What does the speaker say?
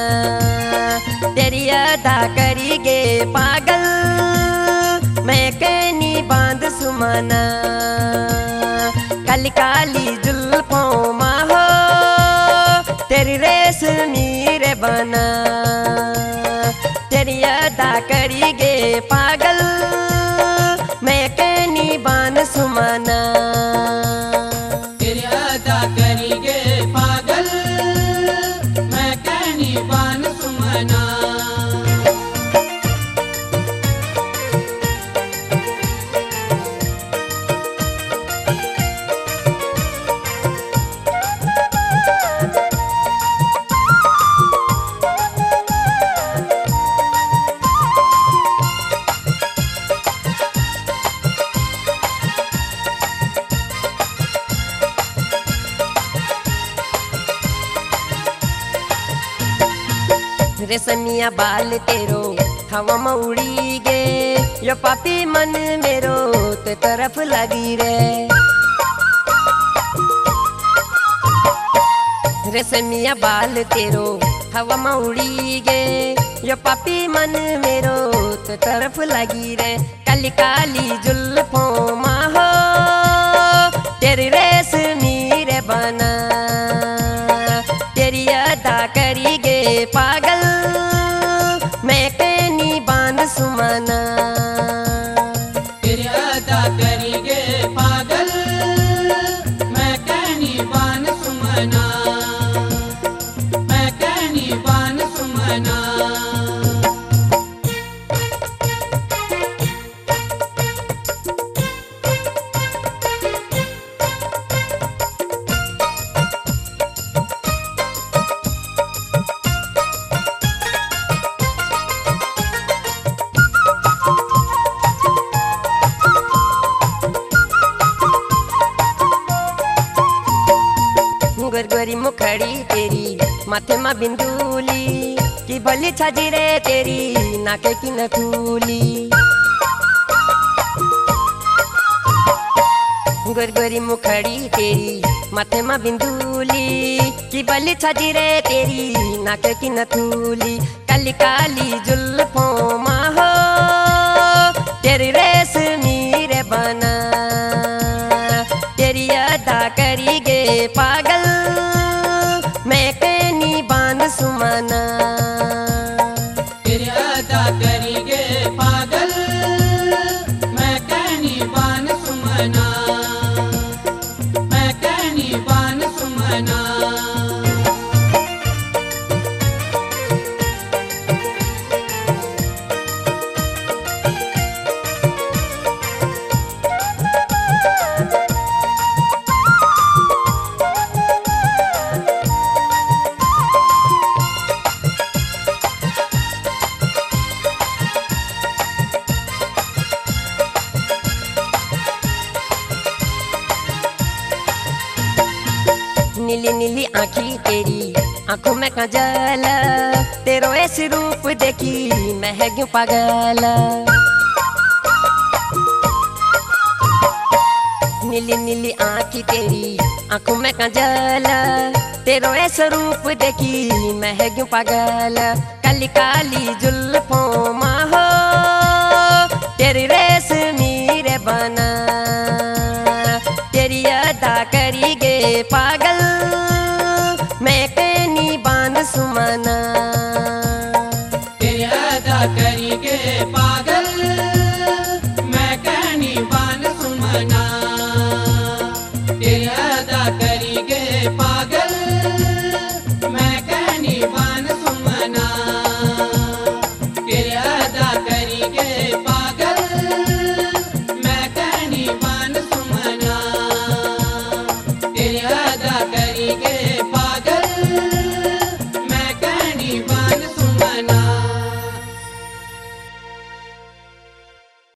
तेरी अदा करी गे पागल मैं कहनी बांध सुमाना। काली काली जुल्फों माँ हो तेरी रेशमी रे बना। तेरी अदा करी गे पागल मैं कहनी बांध सुमाना। तेरी अदा करी गे पागल मैं कहनी बान सुमना। रेशमिया बाल तेरो हवा में उड़ी गे यो पापी मन मेरो ते तरफ लगी रे। रेशमिया बाल तेरो हवा में उड़ी गे यो पापी मन मेरो ते तरफ लगी रे। काली काली जुल्फों माँ हो तेरी रेशमी रे बना। तेरी अदा करी गे पागल मैं कहनी बांध सुमाना। तेरी अदा करी गे पागल मैं कहनी बान सुमना। मैं कहनी बान सुमना। गोरगोरी मुखड़ी तेरी माथे में बिंदुली की भली छाजी रे तेरी नाके की नथुली। गोरगोरी मुखड़ी तेरी माथे में बिंदुली की भली छाजी रे तेरी नाके की नथुली। काली काली जुल्फों माँ हो तेरी रेशमी रे बना। तेरी अदा करी गे पागल मैं कहनी बांध सुमाना। तेरी अदा करी गे पागल मैं कहनी बान सुमना। मैं कहनी बान सुमना। नीली नीली आँखी तेरी आँखों में काजल तेरो ऐसे रूप देखी मैं है क्यों पागल। नीली नीली आँखी तेरी आँखों में काजल तेरो ऐसा रूप देखी मैं है क्यों पागल। काली काली जुल्फों माँ हो तेरी रेशमी रे बना। तेरी अदा करी गे पागल मैं कहनी बांध सुमाना। तेरी अदा करी